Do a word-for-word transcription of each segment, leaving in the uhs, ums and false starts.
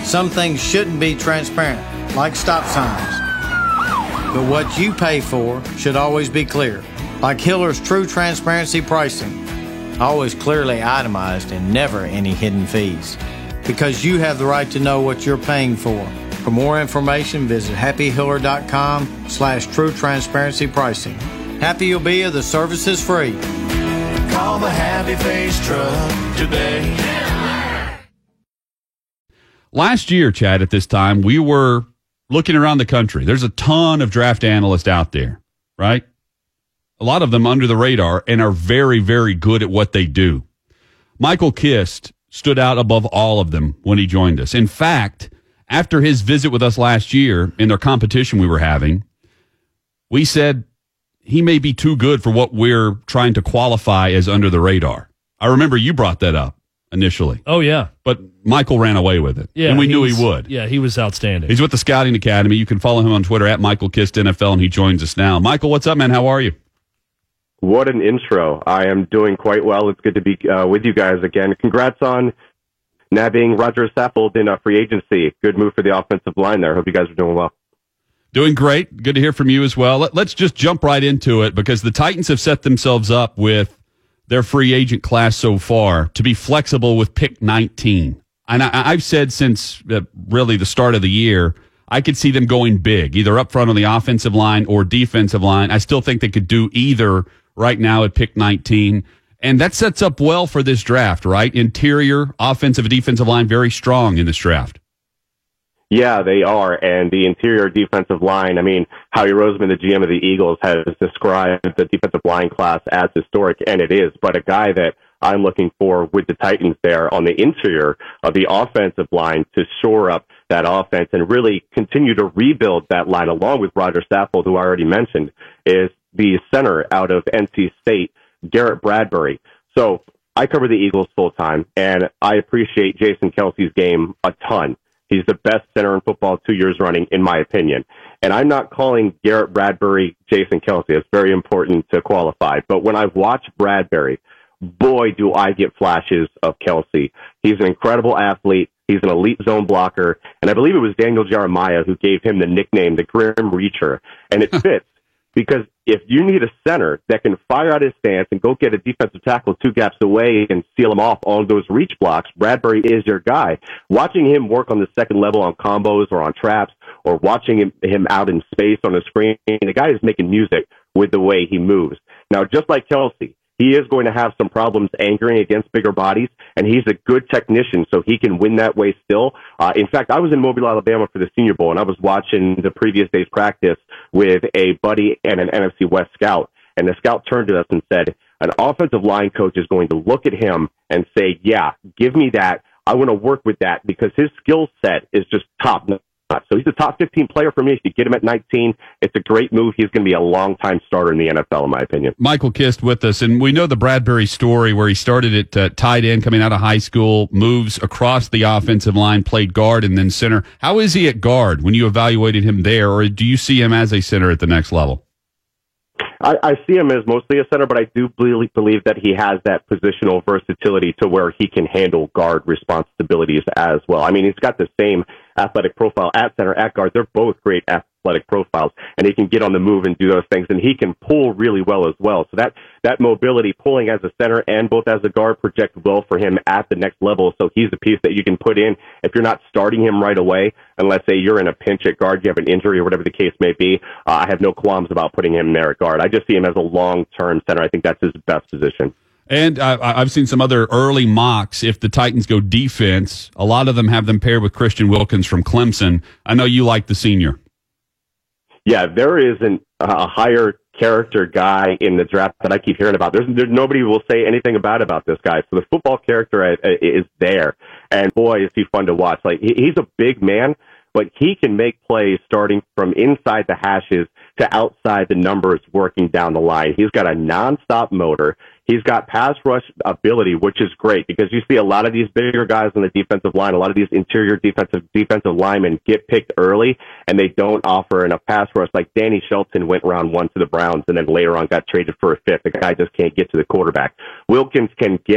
Some things shouldn't be transparent, like stop signs. But what you pay for should always be clear, like Hiller's True Transparency Pricing. Always clearly itemized and never any hidden fees. Because you have the right to know what you're paying for. For more information, visit happyhiller.com slash true transparency pricing. Happy you'll be if the service is free. Call the Happy Face Truck today. Last year, Chad, at this time, we were looking around the country. There's a ton of draft analysts out there, right? A lot of them under the radar and are very, very good at what they do. Michael Kist stood out above all of them when he joined us. In fact, after his visit with us last year in their competition we were having, we said he may be too good for what we're trying to qualify as under the radar. I remember you brought that up initially. Oh, yeah. But Michael ran away with it. Yeah, and we knew he would. Yeah, he was outstanding. He's with the Scouting Academy. You can follow him on Twitter at Michael Kist N F L, and he joins us now. Michael, what's up, man? How are you? What an intro. I am doing quite well. It's good to be uh, with you guys again. Congrats on nabbing Roger Saffold in a free agency. Good move for the offensive line there. Hope you guys are doing well. Doing great. Good to hear from you as well. Let, let's just jump right into it because the Titans have set themselves up with their free agent class so far to be flexible with pick nineteen. And I, I've said since uh, really the start of the year, I could see them going big, either up front on the offensive line or defensive line. I still think they could do either right now at pick nineteen. And that sets up well for this draft, right? Interior, offensive, and defensive line, very strong in this draft. Yeah, they are. And the interior defensive line, I mean, Howie Roseman, the G M of the Eagles, has described the defensive line class as historic, and it is. But a guy that I'm looking for with the Titans there on the interior of the offensive line to shore up that offense and really continue to rebuild that line along with Roger Saffold, who I already mentioned, is the center out of N C State, Garrett Bradbury. So I cover the Eagles full time, and I appreciate Jason Kelce's game a ton. He's the best center in football two years running, in my opinion. And I'm not calling Garrett Bradbury Jason Kelce. It's very important to qualify. But when I've watched Bradbury, boy, do I get flashes of Kelce. He's an incredible athlete. He's an elite zone blocker. And I believe it was Daniel Jeremiah who gave him the nickname, the Grim Reacher. And it fits. Because if you need a center that can fire out his stance and go get a defensive tackle two gaps away and seal him off on those reach blocks, Bradbury is your guy. Watching him work on the second level on combos or on traps or watching him, him out in space on a screen, the guy is making music with the way he moves. Now, just like Kelce, he is going to have some problems anchoring against bigger bodies, and he's a good technician, so he can win that way still. Uh, in fact, I was in Mobile, Alabama for the Senior Bowl, and I was watching the previous day's practice with a buddy and an N F C West scout, and the scout turned to us and said, an offensive line coach is going to look at him and say, yeah, give me that. I want to work with that because his skill set is just top notch. So he's a top fifteen player for me. If you get him at nineteen, it's a great move. He's going to be a long-time starter in the N F L, in my opinion. Michael Kist with us, and we know the Bradbury story where he started at uh, tight end coming out of high school, moves across the offensive line, played guard and then center. How is he at guard when you evaluated him there, or do you see him as a center at the next level? I, I see him as mostly a center, but I do believe, believe that he has that positional versatility to where he can handle guard responsibilities as well. I mean, he's got the same athletic profile at center, at guard. They're both great athletic profiles, and he can get on the move and do those things, and he can pull really well as well. So that, that mobility, pulling as a center and both as a guard, project well for him at the next level. So he's a piece that you can put in if you're not starting him right away, and let's say you're in a pinch at guard, you have an injury or whatever the case may be. Uh, I have no qualms about putting him there at guard. I just see him as a long-term center. I think that's his best position. And uh, I've seen some other early mocks. If the Titans go defense, a lot of them have them paired with Christian Wilkins from Clemson. I know you like the senior. Yeah, there is an, a higher character guy in the draft that I keep hearing about. There's, there's nobody will say anything bad about this guy. So the football character is there, and boy, is he fun to watch. Like he, he's a big man, but he can make plays starting from inside the hashes to outside the numbers, working down the line. He's got a nonstop motor. He's got pass rush ability, which is great because you see a lot of these bigger guys on the defensive line, a lot of these interior defensive defensive linemen get picked early, and they don't offer enough pass rush. Like Danny Shelton went round one to the Browns, and then later on got traded for a fifth. The guy just can't get to the quarterback. Wilkins can get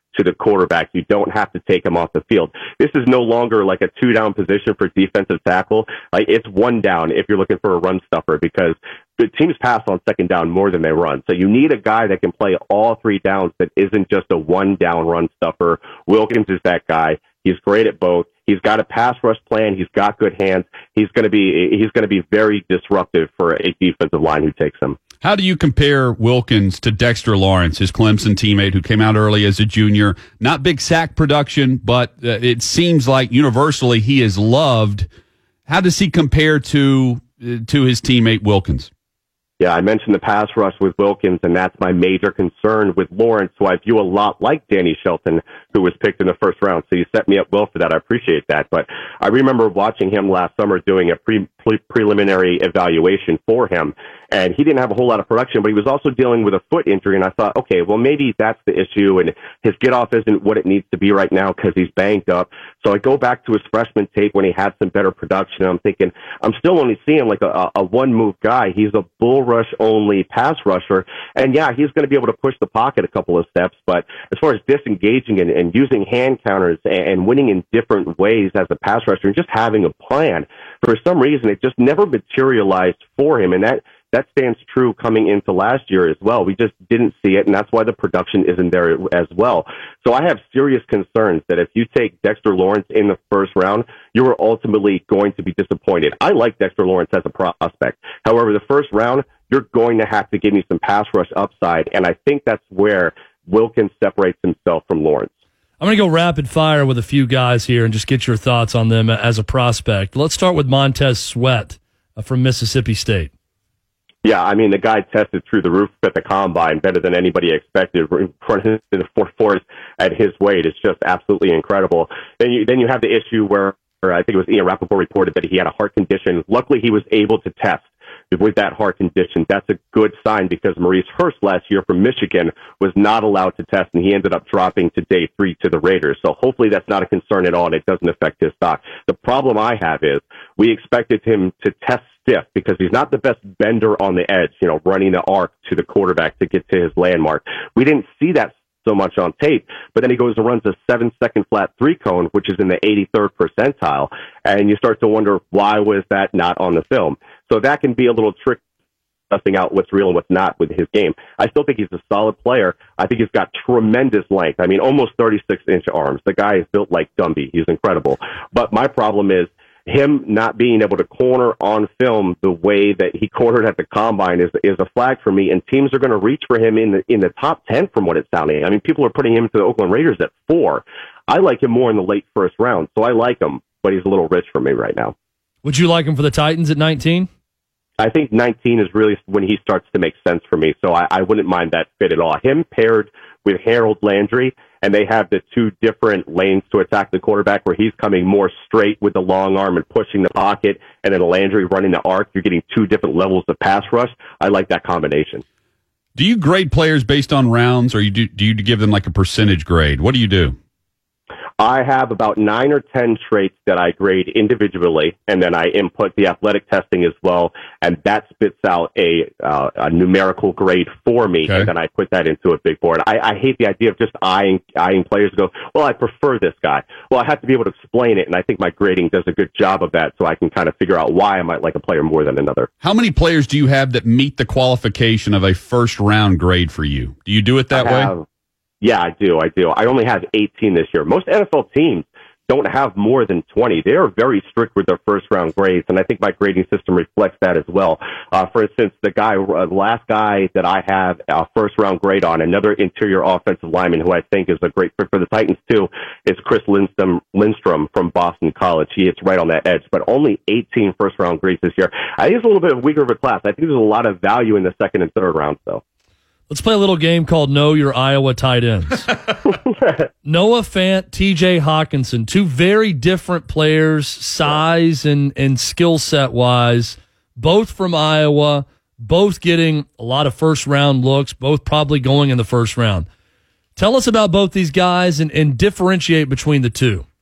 to the quarterback. You don't have to take him off the field. This is no longer like a two-down position for defensive tackle. Like, it's one down if you're looking for a run stuffer, because the teams pass on second down more than they run. So you need a guy that can play all three downs that isn't just a one-down run stuffer. Wilkins is that guy. He's great at both. He's got a pass rush plan. He's got good hands. He's going to be he's going to be very disruptive for a defensive line who takes him. How do you compare Wilkins to Dexter Lawrence, his Clemson teammate who came out early as a junior? Not big sack production, but uh, it seems like universally he is loved. How does he compare to uh, to his teammate Wilkins? Yeah, I mentioned the pass rush with Wilkins, and that's my major concern with Lawrence, who I view a lot like Danny Shelton, who was picked in the first round. So you set me up well for that. I appreciate that. But I remember watching him last summer doing a pre, pre preliminary evaluation for him, and he didn't have a whole lot of production, but he was also dealing with a foot injury. And I thought, okay, well, maybe that's the issue, and his get off isn't what it needs to be right now because he's banged up. So I go back to his freshman tape when he had some better production. And I'm thinking, I'm still only seeing like a, a one move guy. He's a bull rush only pass rusher. And yeah, he's going to be able to push the pocket a couple of steps. But as far as disengaging and, and using hand counters and, and winning in different ways as a pass rusher and just having a plan, for some reason, it just never materialized for him. And that, that stands true coming into last year as well. We just didn't see it, and that's why the production isn't there as well. So I have serious concerns that if you take Dexter Lawrence in the first round, you are ultimately going to be disappointed. I like Dexter Lawrence as a prospect. However, the first round, you're going to have to give me some pass rush upside, and I think that's where Wilkins separates himself from Lawrence. I'm going to go rapid fire with a few guys here and just get your thoughts on them as a prospect. Let's start with Montez Sweat from Mississippi State. Yeah, I mean, the guy tested through the roof at the combine better than anybody expected. Running the four fours at his weight is just absolutely incredible. Then you then you have the issue where, or I think it was Ian Rappaport reported that he had a heart condition. Luckily, he was able to test with that heart condition. That's a good sign because Maurice Hurst last year from Michigan was not allowed to test, and he ended up dropping to day three to the Raiders. So hopefully that's not a concern at all, and it doesn't affect his stock. The problem I have is we expected him to test stiff because he's not the best bender on the edge, you know, running the arc to the quarterback to get to his landmark. We didn't see that so much on tape, but then he goes and runs a seven second flat three cone, which is in the eighty-third percentile. And you start to wonder, why was that not on the film? So that can be a little trick, sussing out what's real and what's not with his game. I still think he's a solid player. I think he's got tremendous length. I mean, almost thirty-six inch arms. The guy is built like Gumby. He's incredible. But my problem is him not being able to corner on film the way that he cornered at the combine is is a flag for me, and teams are going to reach for him in the in the top ten from what it's sounding. I mean, people are putting him to the Oakland Raiders at four. I like him more in the late first round, so I like him, but he's a little rich for me right now. Would you like him for the Titans at nineteen? I think nineteen is really when he starts to make sense for me, so I, I wouldn't mind that fit at all. Him paired with Harold Landry, and they have the two different lanes to attack the quarterback where he's coming more straight with the long arm and pushing the pocket, and then Landry running the arc. You're getting two different levels of pass rush. I like that combination. Do you grade players based on rounds, or you do, do you give them like a percentage grade? What do you do? I have about nine or ten traits that I grade individually, and then I input the athletic testing as well, and that spits out a, uh, a numerical grade for me, okay. And then I put that into a big board. I, I hate the idea of just eyeing, eyeing players go, well, I prefer this guy. Well, I have to be able to explain it, and I think my grading does a good job of that, so I can kind of figure out why I might like a player more than another. How many players do you have that meet the qualification of a first-round grade for you? Do you do it that I way? Have, Yeah, I do. I do. I only have eighteen this year. Most N F L teams don't have more than twenty. They are very strict with their first round grades, and I think my grading system reflects that as well. Uh, for instance, the guy, uh, the last guy that I have a first round grade on, another interior offensive lineman who I think is a great fit for the Titans too, is Chris Lindstrom, Lindstrom from Boston College. He hits right on that edge, but only eighteen first round grades this year. I think it's a little bit weaker of a class. I think there's a lot of value in the second and third rounds, though. Let's play a little game called Know Your Iowa Tight Ends. Noah Fant, T J Hawkinson, two very different players, size and, and skill set wise, both from Iowa, both getting a lot of first round looks, both probably going in the first round. Tell us about both these guys and, and differentiate between the two.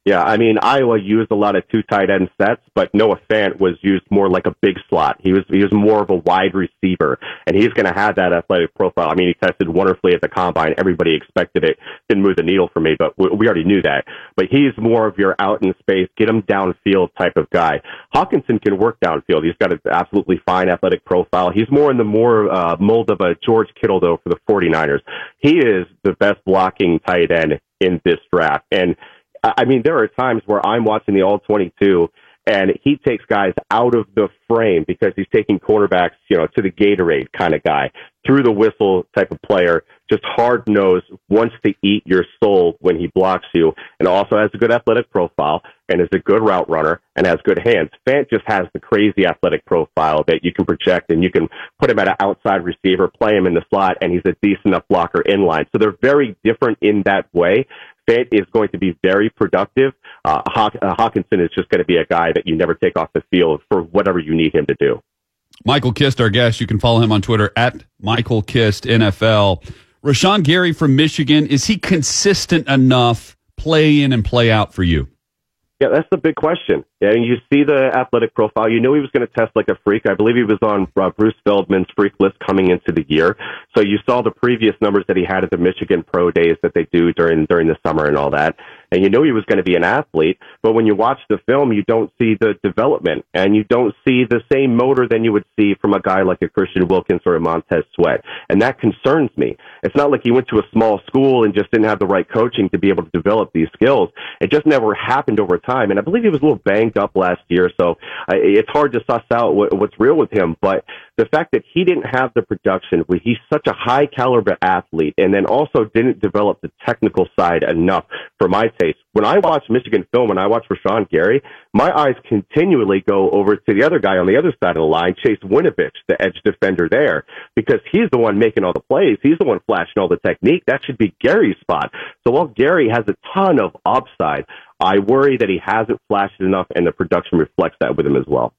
Yeah, I mean, Iowa used a lot of two tight end sets, but Noah Fant was used more like a big slot. He was he was more of a wide receiver, and he's going to have that athletic profile. I mean, he tested wonderfully at the combine. Everybody expected it. Didn't move the needle for me, but we, we already knew that. But he's more of your out in space, get him downfield type of guy. Hawkinson can work downfield. He's got an absolutely fine athletic profile. He's more in the more uh, mold of a George Kittle, though, for the 49ers. He is the best blocking tight end in this draft. And I mean, there are times where I'm watching the all twenty-two and he takes guys out of the frame because he's taking cornerbacks, you know, to the Gatorade kind of guy, through the whistle type of player, just hard nosed, wants to eat your soul when he blocks you, and also has a good athletic profile and is a good route runner and has good hands. Fant just has the crazy athletic profile that you can project, and you can put him at an outside receiver, play him in the slot, and he's a decent enough blocker in line. So they're very different in that way. Fant is going to be very productive. Uh, Haw- uh, Hawkinson is just going to be a guy that you never take off the field for whatever you need him to do. Michael Kist, our guest. You can follow him on Twitter at Michael Kist N F L. Rashawn Gary from Michigan, is he consistent enough play in and play out for you? Yeah, that's the big question. And you see the athletic profile. You knew he was going to test like a freak. I believe he was on uh, Bruce Feldman's freak list coming into the year. So you saw the previous numbers that he had at the Michigan Pro Days that they do during during the summer and all that. And you knew he was going to be an athlete. But when you watch the film, you don't see the development, and you don't see the same motor than you would see from a guy like a Christian Wilkins or a Montez Sweat. And that concerns me. It's not like he went to a small school and just didn't have the right coaching to be able to develop these skills. It just never happened over time. And I believe he was a little banged up last year, so uh, it's hard to suss out what, what's real with him. But the fact that he didn't have the production, he's such a high caliber athlete, and then also didn't develop the technical side enough for my taste. When I watch Michigan film and I watch Rashawn Gary, my eyes continually go over to the other guy on the other side of the line, Chase Winovich, the edge defender there, because he's the one making all the plays. He's the one flashing all the technique. That should be Gary's spot. So while Gary has a ton of upside, I worry that he hasn't flashed enough, and the production reflects that with him as well.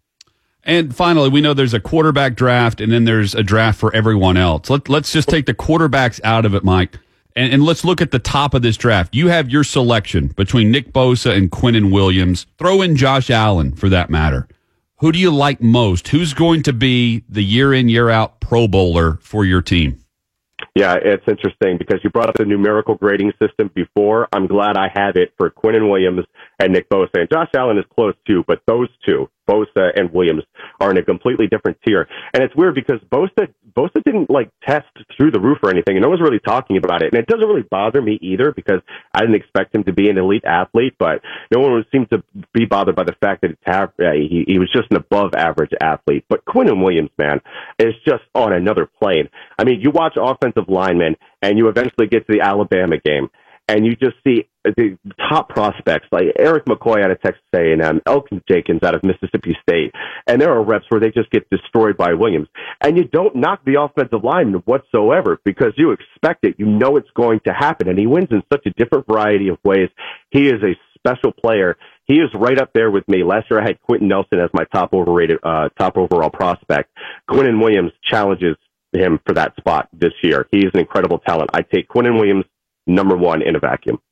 And finally, we know there's a quarterback draft, and then there's a draft for everyone else. Let, let's just take the quarterbacks out of it, Mike, and, and let's look at the top of this draft. You have your selection between Nick Bosa and Quinnen Williams. Throw in Josh Allen, for that matter. Who do you like most? Who's going to be the year-in, year-out Pro Bowler for your team? Yeah, it's interesting because you brought up the numerical grading system before. I'm glad I have it for Quinnen Williams and Nick Bosa. And Josh Allen is close too, but those two, Bosa and Williams, are in a completely different tier. And it's weird because Bosa, Bosa didn't like test through the roof or anything, and no one's really talking about it. And it doesn't really bother me either because I didn't expect him to be an elite athlete, but no one seemed to be bothered by the fact that it's, uh, he, he was just an above average athlete. But Quinnen Williams, man, is just on another plane. I mean, you watch offensive linemen and you eventually get to the Alabama game, and you just see the top prospects like Eric McCoy out of Texas A and M, Elton Jenkins out of Mississippi State, and there are reps where they just get destroyed by Williams. And you don't knock the offensive lineman whatsoever because you expect it. You know it's going to happen, and he wins in such a different variety of ways. He is a special player. He is right up there with me. Last year I had Quentin Nelson as my top overrated, uh, top overall prospect. Quinnen Williams challenges him for that spot this year. He is an incredible talent. I take Quinnen Williams number one in a vacuum.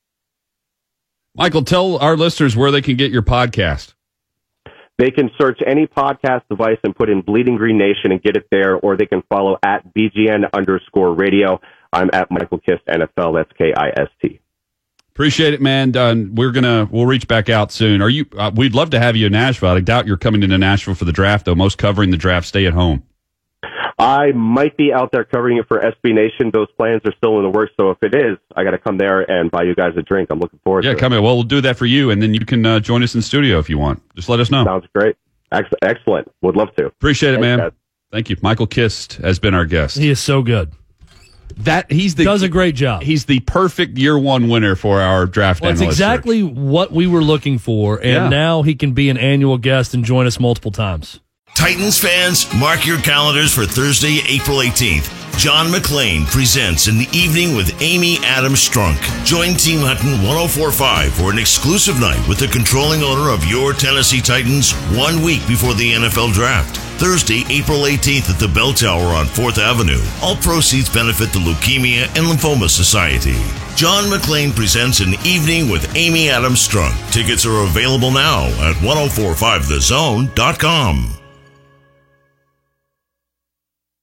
Michael, tell our listeners where they can get your podcast. They can search any podcast device and put in Bleeding Green Nation and get it there, or they can follow at B G N underscore radio. I'm at Michael Kist N F L. That's K I S T. Appreciate it, man. Uh, we're gonna we'll reach back out soon. Are you? Uh, we'd love to have you in Nashville. I doubt you're coming into Nashville for the draft, though. Most covering the draft stay at home. I might be out there covering it for S B Nation. Those plans are still in the works, so if it is, I got to come there and buy you guys a drink. I'm looking forward yeah, to it. Yeah, come in. Well, we'll do that for you, and then you can uh, join us in studio if you want. Just let us know. Sounds great. Ex- excellent. Would love to. Appreciate it, Thanks, man. guys. Thank you. Michael Kist has been our guest. He is so good. That he's the does a great job. He's the perfect year one winner for our draft well, analyst. That's exactly search. what we were looking for, and yeah. now he can be an annual guest and join us multiple times. Titans fans, mark your calendars for Thursday, April eighteenth. John McClain presents In the Evening with Amy Adams Strunk. Join Team Hutton one oh four point five for an exclusive night with the controlling owner of your Tennessee Titans one week before the N F L Draft. Thursday, April eighteenth at the Bell Tower on fourth Avenue. All proceeds benefit the Leukemia and Lymphoma Society. John McClain presents An Evening with Amy Adams Strunk. Tickets are available now at ten forty-five the zone dot com.